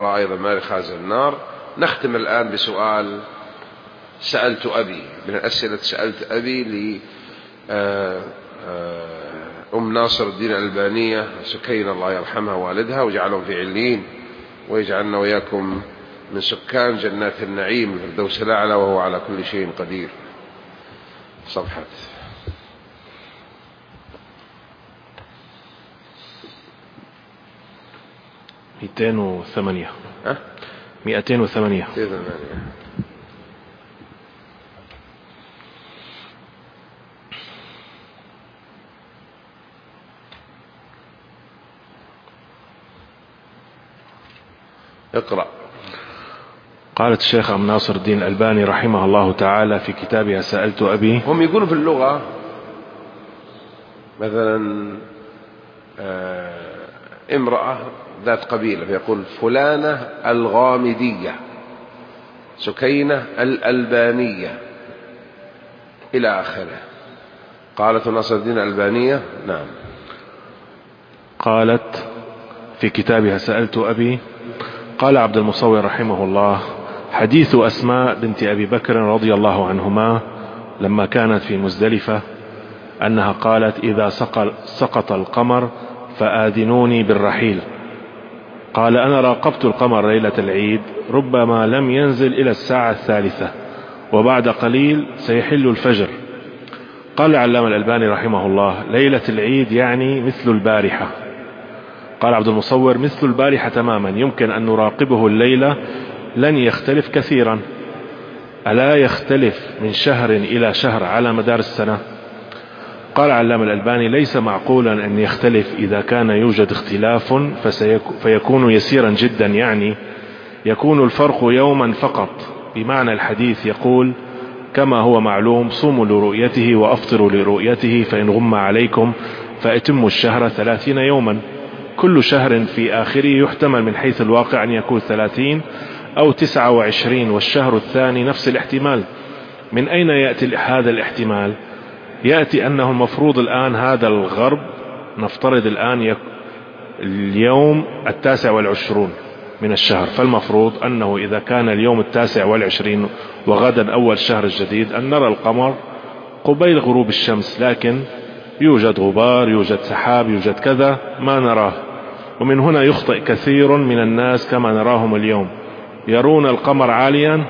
أيضا ماري خازن النار. نختم الآن بسؤال سألت أبي، من الأسئلة سألت أبي أم ناصر الدين الألبانية سكين الله يرحمها والدها وجعلهم في عليين، ويجعلنا وإياكم من سكان جنات النعيم الفردوس الأعلى، وهو على كل شيء قدير. صفحة 208. 208. اقرأ. قالت الشيخ أم ناصر الدين الألباني رحمه الله تعالى في كتابها سألت أبي. هم يقولوا في اللغة مثلا امرأة ذات قبيلة فيقول فلانة الغامدية، سكينة الألبانية، إلى آخره. قالت ناصر الدين الألبانية نعم. قالت في كتابها سألت أبي. قال عبد المصور رحمه الله: حديث أسماء بنت أبي بكر رضي الله عنهما لما كانت في مزدلفة أنها قالت: إذا سقط القمر فآذنوني بالرحيل. قال: أنا راقبت القمر ليلة العيد، ربما لم ينزل إلى الساعة 3، وبعد قليل سيحل الفجر. قال العلامة الألباني رحمه الله: ليلة العيد يعني مثل البارحة. قال عبد المصور: مثل البارحة تماما، يمكن أن نراقبه الليلة، لن يختلف كثيرا. ألا يختلف من شهر إلى شهر على مدار السنة؟ قال علامة الألباني: ليس معقولا أن يختلف، إذا كان يوجد اختلاف فيكون يسيرا جدا، يعني يكون الفرق يوما فقط، بمعنى الحديث يقول: كما هو معلوم صوموا لرؤيته وأفطروا لرؤيته، فإن غم عليكم فأتموا الشهر 30 يوما. كل شهر في آخره يحتمل من حيث الواقع أن يكون 30 أو 29، والشهر الثاني نفس الاحتمال. من أين يأتي هذا الاحتمال؟ يأتي أنه المفروض الآن هذا الغرب، نفترض الآن اليوم 29 من الشهر، فالمفروض أنه إذا كان اليوم 29 وغدا أول شهر الجديد أن نرى القمر قبيل غروب الشمس، لكن يوجد غبار، يوجد سحاب، يوجد كذا، ما نراه. ومن هنا يخطئ كثير من الناس كما نراهم اليوم، يرون القمر عاليا،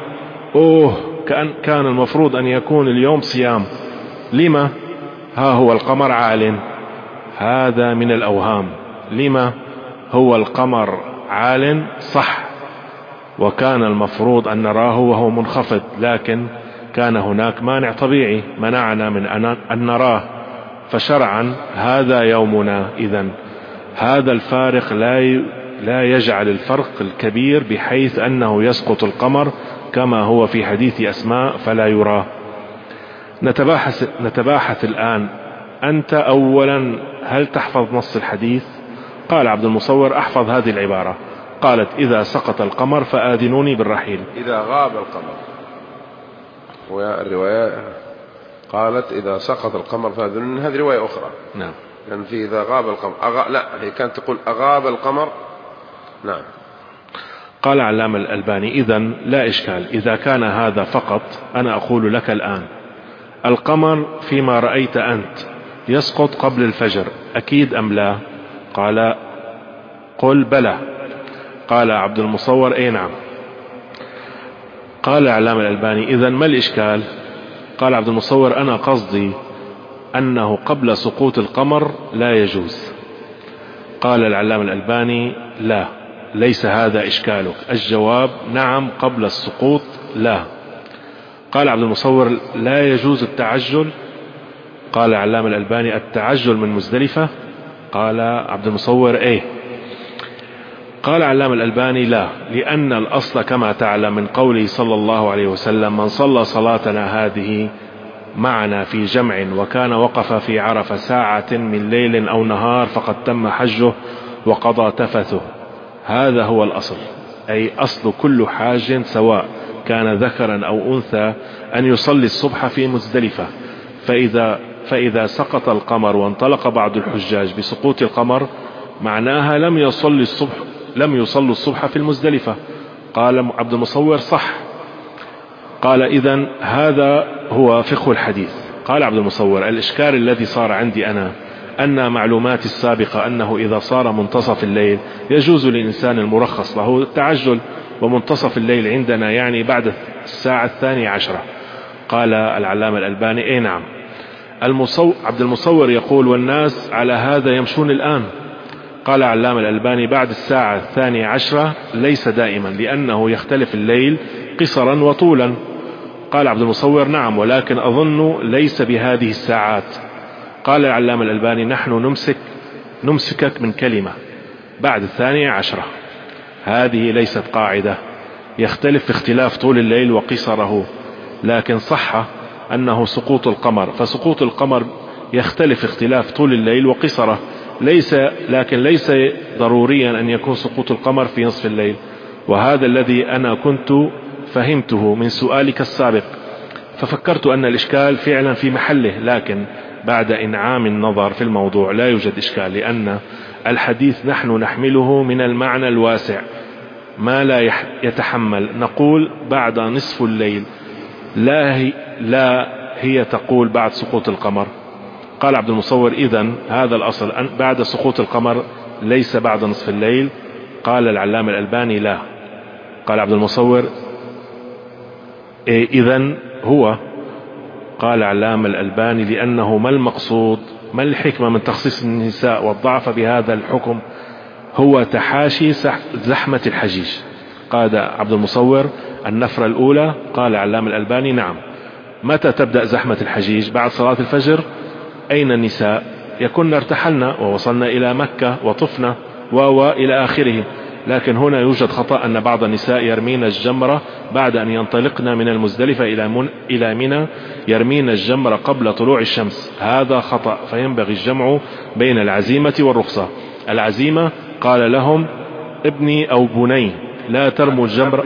كان المفروض أن يكون اليوم صيام، لما ها هو القمر عال؟ هذا من الأوهام. لما هو القمر عال؟ صح، وكان المفروض أن نراه وهو منخفض، لكن كان هناك مانع طبيعي منعنا من أن نراه، فشرعا هذا يومنا. إذن هذا الفارق لا يجعل الفرق الكبير بحيث أنه يسقط القمر كما هو في حديث أسماء فلا يراه. نتباحث الآن. أنت أولا هل تحفظ نص الحديث؟ قال عبد المصور: أحفظ هذه العبارة. قالت: إذا سقط القمر فآذنوني بالرحيل. إذا غاب القمر، والرواية قالت إذا سقط القمر فآذنوني، هذه رواية أخرى. نعم. لأن في إذا غاب القمر لا، هي كانت تقول أغاب القمر. نعم. قال علامة الألباني: إذن لا إشكال، إذا كان هذا فقط، أنا أقول لك الآن: القمر فيما رأيت أنت يسقط قبل الفجر أكيد أم لا؟ قال: قل بلى. قال عبد المصور: أي نعم. قال علامة الألباني: إذن ما الإشكال؟ قال عبد المصور: أنا قصدي أنه قبل سقوط القمر لا يجوز. قال العلامة الألباني: لا، ليس هذا إشكالك، الجواب نعم قبل السقوط لا. قال عبد المصور: لا يجوز التعجل؟ قال العلامة الألباني: التعجل من مزدلفة؟ قال عبد المصور: ايه. قال العلامة الألباني: لا، لأن الأصل كما تعلم من قوله صلى الله عليه وسلم: من صلى صلاتنا هذه معنا في جمع وكان وقف في عرفة ساعة من ليل أو نهار فقد تم حجه وقضى تفثه. هذا هو الأصل، أي أصل كل حاج سواء كان ذكرا أو أنثى أن يصلي الصبح في مزدلفة. فإذا سقط القمر وانطلق بعض الحجاج بسقوط القمر، معناها لم يصلي الصبح لم يصلوا الصبح في المزدلفة. قال عبد المصور صح. قال إذن هذا هو فقه الحديث. قال عبد المصور الإشكال الذي صار عندي أنا أن معلوماتي السابقة أنه إذا صار منتصف الليل يجوز للإنسان المرخص له التعجل، ومنتصف الليل عندنا يعني بعد الساعة 12. قال العلامة الألباني أي نعم. عبد المصور يقول والناس على هذا يمشون الآن. قال العلامة الألباني بعد الساعة 12 ليس دائما، لأنه يختلف الليل قصرا وطولا. قال عبد المصور نعم، ولكن أظن ليس بهذه الساعات. قال العلامة الألباني نحن نمسكك من كلمة بعد 12. هذه ليست قاعدة، يختلف اختلاف طول الليل وقصره، لكن صح أنه سقوط القمر، فسقوط القمر يختلف اختلاف طول الليل وقصره، لكن ليس ضروريا أن يكون سقوط القمر في نصف الليل. وهذا الذي أنا كنت فهمته من سؤالك السابق، ففكرت أن الإشكال فعلا في محله، لكن بعد إنعام النظر في الموضوع لا يوجد إشكال، لأن الحديث نحن نحمله من المعنى الواسع ما لا يتحمل. نقول بعد نصف الليل، لا هي تقول بعد سقوط القمر. قال عبد المصور إذن هذا الأصل أن بعد سقوط القمر ليس بعد نصف الليل. قال العلامة الألباني لا. قال عبد المصور إذن هو. قال العلامة الألباني لأنه ما المقصود، ما الحكمة من تخصيص النساء والضعف بهذا الحكم؟ هو تحاشي زحمة الحجيج. قال عبد المصور النفرة الأولى. قال العلامة الألباني نعم. متى تبدأ زحمة الحجيج؟ بعد صلاة الفجر. أين النساء؟ يكن ارتحلنا ووصلنا إلى مكة وطفنا إلى آخره. لكن هنا يوجد خطأ أن بعض النساء يرمين الجمرة بعد أن ينطلقن من المزدلفة إلى منى، يرمين الجمرة قبل طلوع الشمس. هذا خطأ، فينبغي الجمع بين العزيمة والرخصة. العزيمة قال لهم ابني أو بني لا ترموا الجمرة.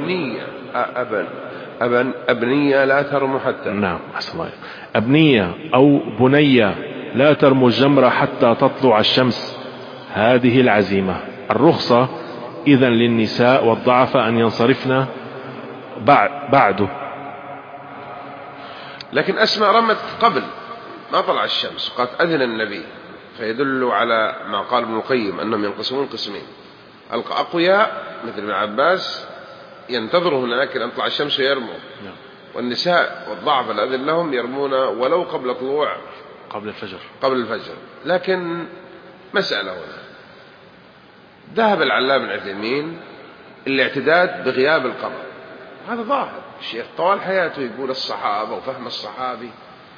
أبنية لا ترموا حتى. نعم أحسن الله. أبنية أو بنية لا ترموا الجمرة حتى تطلع الشمس. هذه العزيمة. الرخصة إذن للنساء والضعف أن ينصرفن بعده. لكن أسماء رمت قبل ما طلع الشمس، قالت أذن النبي، فيدل على ما قال ابن القيم أنهم ينقسمون قسمين: الأقوياء مثل ابن عباس ينتظروا هناك أن تطلع الشمس ويرموا، والنساء والضعف الأذن لهم يرمون ولو قبل طلوع قبل الفجر. لكن مسألة هنا، ذهب العلامة ابن عثيمين الاعتداد بغياب القمر، هذا ظاهر. الشيخ طوال حياته يقول الصحابة وفهم الصحابي،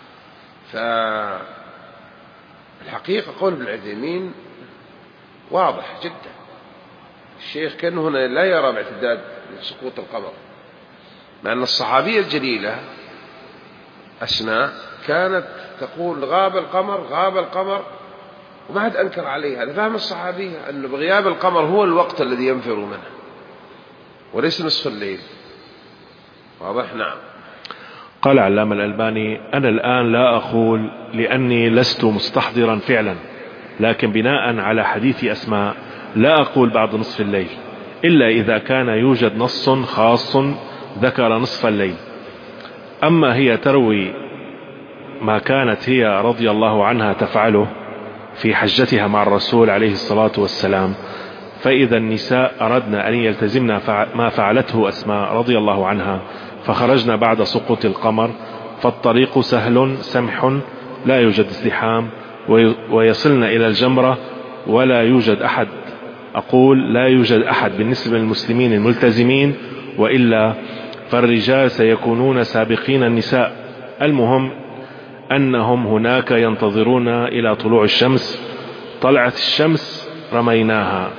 فالحقيقة قول ابن عثيمين واضح جدا. الشيخ كان هنا لا يرى باعتداد سقوط القمر، مع أن الصحابية الجليلة أسماء كانت تقول غاب القمر وما حد أنكر عليها. هذا فهم الصحابية أنه بغياب القمر هو الوقت الذي ينفر منه وليس نصف الليل. واضح؟ نعم. قال علامة الألباني أنا الآن لا أقول لأني لست مستحضرا فعلا، لكن بناء على حديث أسماء لا أقول بعد نصف الليل إلا إذا كان يوجد نص خاص ذكر نصف الليل. أما هي تروي ما كانت هي رضي الله عنها تفعله في حجتها مع الرسول عليه الصلاة والسلام، فإذا النساء أردنا أن يلتزمن ما فعلته أسماء رضي الله عنها فخرجنا بعد سقوط القمر، فالطريق سهل سمح لا يوجد ازدحام، ويصلن إلى الجمرة ولا يوجد أحد، أقول لا يوجد أحد بالنسبة للمسلمين الملتزمين، وإلا فالرجال سيكونون سابقين النساء. المهم أنهم هناك ينتظرون إلى طلوع الشمس. طلعت الشمس رميناها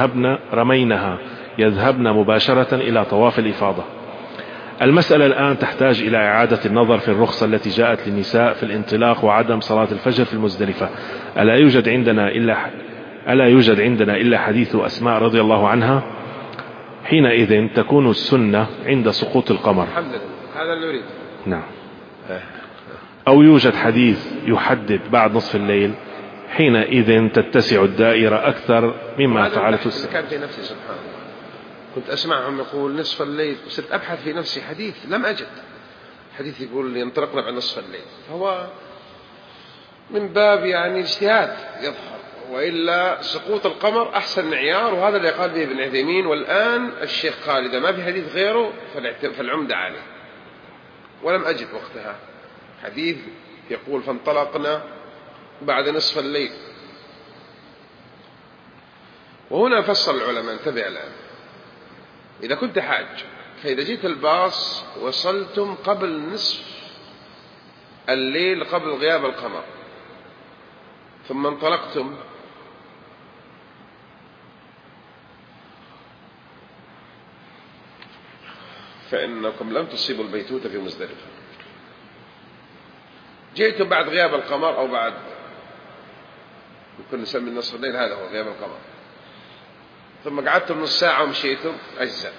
يذهبن مباشرة إلى طواف الإفاضة. المسألة الآن تحتاج إلى إعادة النظر في الرخصة التي جاءت للنساء في الانطلاق وعدم صلاة الفجر في المزدلفة. ألا يوجد عندنا إلا حديث أسماء رضي الله عنها؟ حينئذ تكون السنة عند سقوط القمر. هذا اللي نريد. نعم. أو يوجد حديث يحدد بعد نصف الليل، حينئذ تتسع الدائرة أكثر مما فعلته السنة. كان في نفسي سبحان الله كنت أسمعهم يقول نصف الليل، وصرت أبحث في نفسي حديث لم أجد حديث يقول ينطلقنا بعد نصف الليل، فهو من باب يعني اجتهاد يظهر، وإلا سقوط القمر أحسن معيار، وهذا اللي قال به ابن عثيمين. والآن الشيخ قال إذا ما في حديث غيره فالعمدة عليه، ولم أجد وقتها حديث يقول فانطلقنا بعد نصف الليل. وهنا فصل العلماء، انتبه الآن، إذا كنت حاج فإذا جيت الباص وصلتم قبل نصف الليل قبل غياب القمر ثم انطلقتم، فإنكم لم تصيبوا البيتوتة في مزدلفة. جئتم بعد غياب القمر أو بعد يمكن نسمي نصف الليل، هذا هو غياب القمر، ثم قعدتم نص ساعة ومشيتم أجزاء.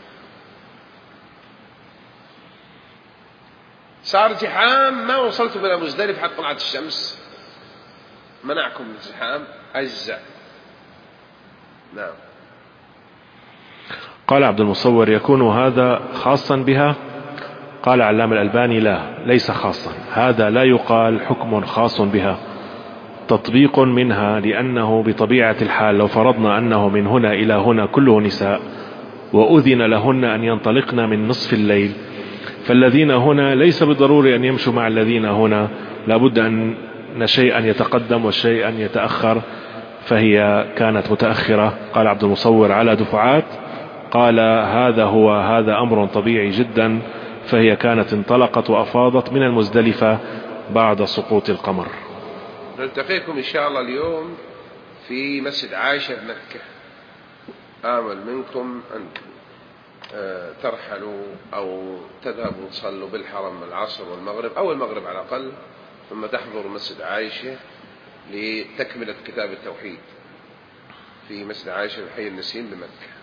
صار زحام ما وصلتم إلى مزدلفة حتى طلعت الشمس، منعكم من الزحام أجزاء. نعم. قال عبد المصور يكون هذا خاصا بها؟ قال علام الألباني لا، ليس خاصا، هذا لا يقال حكم خاص بها، تطبيق منها، لأنه بطبيعة الحال لو فرضنا أنه من هنا إلى هنا كله نساء وأذن لهن أن ينطلقن من نصف الليل، فالذين هنا ليس بالضروري أن يمشوا مع الذين هنا، لابد أن شيئا يتقدم وشيئا يتأخر، فهي كانت متأخرة. قال عبد المصور على دفعات، قال هذا أمر طبيعي جدا، فهي كانت انطلقت وأفاضت من المزدلفة بعد سقوط القمر. نلتقيكم إن شاء الله اليوم في مسجد عائشة في مكة. آمل منكم أن ترحلوا أو تذهبوا تصلوا بالحرم العصر والمغرب أو المغرب على الأقل، ثم تحضروا مسجد عائشة لتكملة كتاب التوحيد في مسجد عائشة في حي النسيم بمكة.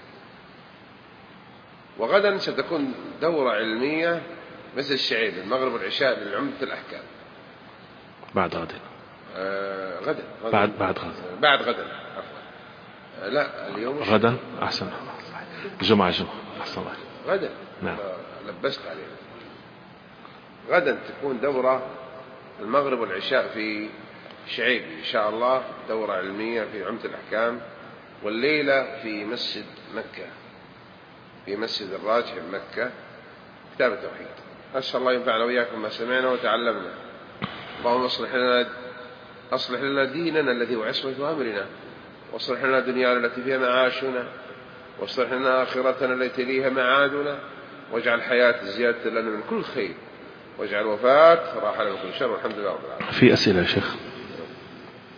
وغدا ستكون دورة علمية مسجد الشعيب المغرب والعشاء للعمدة الأحكام. بعد غدا. غدا. بعد غدا عفوا. لا اليوم غدا أحسن. جمعة أحسن. غدا. نعم. لبست عليه. غدا تكون دورة المغرب والعشاء في شعيب إن شاء الله، دورة علمية في عمدة الأحكام، والليلة في مسجد مكة في مسجد الراجح بمكة كتاب التوحيد. أسأل الله ينفعنا وإياكم ما سمعنا وتعلمنا. اللهم أصلح لنا ديننا الذي هو عصمة أمرنا، واصلح لنا دنيانا التي فيها معاشنا، واصلح لنا آخرتنا التي إليها معادنا، واجعل الحياة زيادة لنا من كل خير، واجعل الوفاة راحة لنا من كل شر، والحمد لله رب العالمين. في أسئلة يا شيخ؟